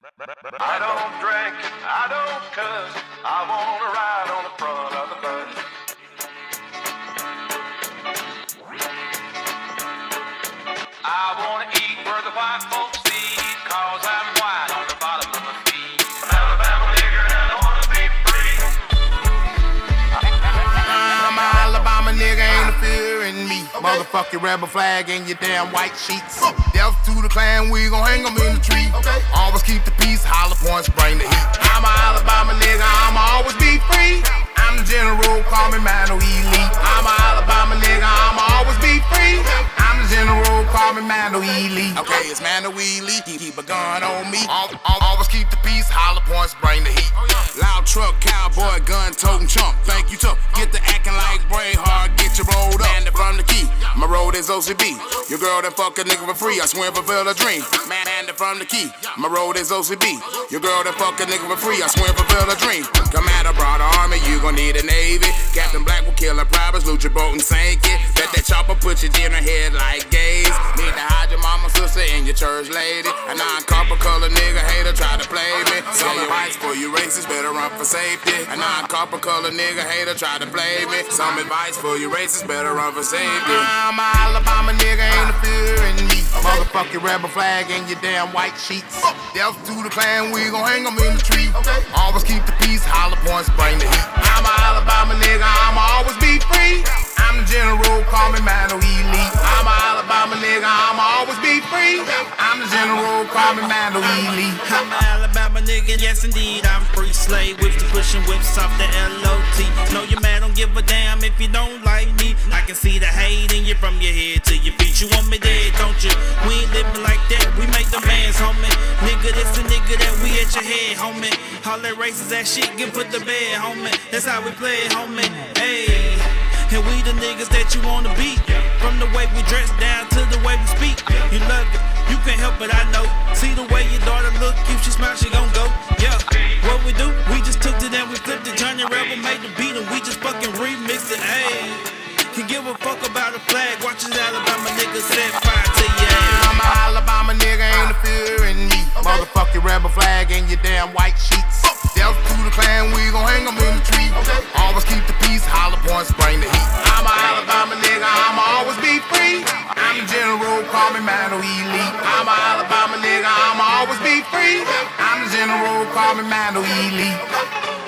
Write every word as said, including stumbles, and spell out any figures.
I don't drink, I don't cuss, I wanna ride on the front of the bus. I wanna eat where the white folks eat, cause I'm white on the bottom of my feet. Alabama nigger and I wanna be free. I'm an Alabama nigga, ain't no fear in me. Motherfucking rebel flag in your damn white sheets. Death to the clan, we gon' hang 'em in the tree. Always keep the peace, holler points, bring the heat. I'm an Alabama nigga, I'ma always be free. I'm the general, call me Mano Elite. I'm an Alabama nigga, I'ma always be free. I'm the general, call me Mano Elite. Okay, it's Mano Elite, keep a gun on me. Al al always keep the peace, holler points, bring the heat. Loud truck, cowboy, gun toting chump. Thank you, tough. Get the acting like Braveheart, get you rolled up. Man, from the key, my road is O C B. Your girl that fuck a nigga for free, I swear fulfill a dream. Man, man, from the key, my road is O C B. Your girl that fuck a nigga for free, I swear fulfill a dream. Come at a broad army, you gon' need a navy. Captain Black will kill a privates, loot your boat and sink it. Bet that chopper put your dinner head like gays. Need to hide your mama, sister, and your church lady. A non-copper color nigga hater try to play me. Some advice for you racists, better run for safety. A non-copper color nigga hater try to play me. Some advice for you racists, better run for safety. I'm an Alabama nigga, ain't no fear in me. Motherfucking rebel flag in your damn white sheets. Death to the clan, we gon' hang 'em in the tree. Always keep the peace, holler points, bring the heat. I'm an Alabama nigga, I'ma always be free. I'm the general, call me Mano Elite. I'm an Alabama nigga, I'ma always be free. I'm the general, call me Mano Elite. I'm an Alabama nigga, yes indeed, I'm free slave. Whips to pushing whips off the L O T. No, your man don't give a damn if you don't like me. I can see the hate in you from your head to your feet. You want me dead, don't you? We ain't living like that, we make the mans, homie. Nigga, this a nigga that we at your head, homie. All that racist ass shit get put to bed, homie. That's how we play it, homie. Hey. And we the niggas that you wanna be. From the way we dress down to the way we speak. You love it, you can't help it, I know. See the way your daughter look, if she smile, she gon' go. Yeah, what we do, we just took it and we flipped it. Johnny Rebel made the beat and we just fucking remixed it. Ayy, can give a fuck about a flag. Watch this Alabama nigga set fire to your ass. I'm an Alabama nigga, ain't no fear in me. Motherfucking rebel flag in your damn white sheets. Death to the clan, we gon' hang 'em in the tree. Always keep the peace, holler points, bring the heat. I'm an Alabama nigga, I'ma always be free. I'm the general, call me Mano Elite. I'm an Alabama nigga, I'ma always be free. I'm the general, call me Mano Elite.